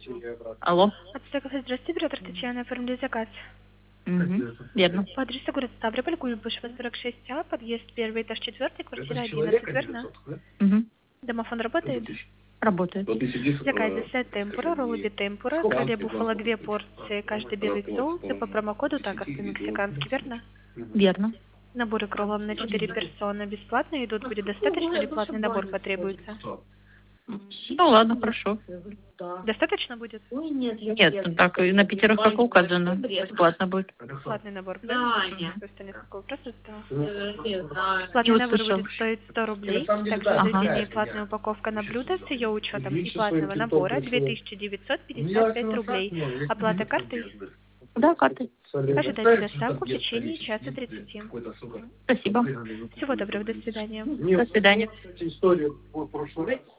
Алло. Здравствуйте, оператор Татьяна, оформили заказ. Верно. По адресу город Ставрополь, Куйбышева, 46А, подъезд 1, этаж 4, квартира 11, верно? Домофон работает? Работает. Заказ десерт темпура, роллы темпура, крылья буфало 2 порции, каждый белый соус и по промокоду такос по-мексикански, верно? Верно. Наборы к роллам на 4 персоны бесплатно идут, будет достаточно или платный набор потребуется? Ну ладно, хорошо. Достаточно будет? Нет, ну так и на 5 как указано. Бесплатно будет. Платный набор, правильно? Просто несколько вопросов. Не Платный набор услышал. будет стоить 100 рублей. Также изделие и платная упаковка на блюдо с ее учетом и платного набора 2955 рублей. Оплата картой? Да, картой. Ожидайте доставку в течение часа 30. Спасибо. Всего доброго, до свидания. До свидания.